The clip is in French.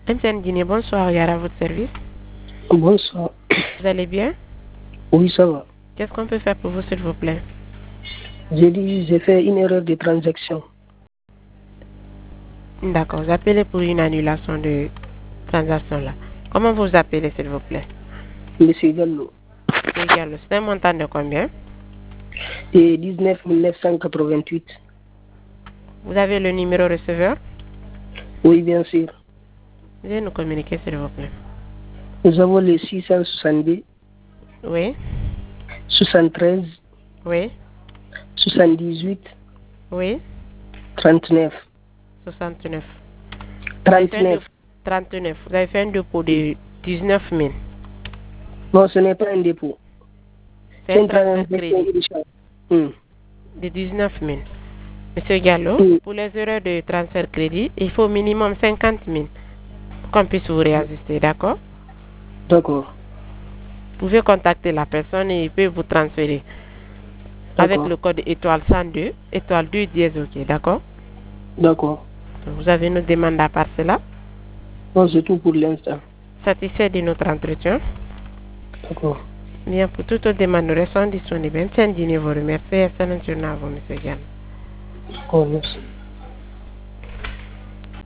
M. Dini, bonsoir, Yara, à votre service. Bonsoir. Vous allez bien? Oui, ça va. Qu'est-ce qu'on peut faire pour vous, s'il vous plaît? J'ai fait une erreur de transaction. D'accord, vous appelez pour une annulation de transaction là. Comment vous appelez, s'il vous plaît? Monsieur Gallo. C'est égal. C'est un montant de combien? Et 19 988. Vous avez le numéro receveur? Oui, bien sûr. Veuillez nous communiquer, s'il vous plaît. Nous avons le 662, Oui, 73, oui, 78, oui, 39. 69. Vous avez fait un 39. 39. Vous avez fait un dépôt de 19 000. Non, ce n'est pas un dépôt. C'est un transfert crédit Hmm. de 19 000. Monsieur Gallo, Hmm. pour les erreurs de transfert crédit, il faut au minimum 50 000 pour qu'on puisse vous réajuster, d'accord? D'accord. Vous pouvez contacter la personne et il peut vous transférer avec le code étoile 102, étoile 2 dièse, ok, d'accord? D'accord. Vous avez une demande à part cela? Non, c'est tout pour l'instant. Satisfait de notre entretien? D'accord. Bien, pour toute autre demande, nous restons disponibles. Tiens, vous remercie. Excellente journée à vous, monsieur Gallo. D'accord, merci.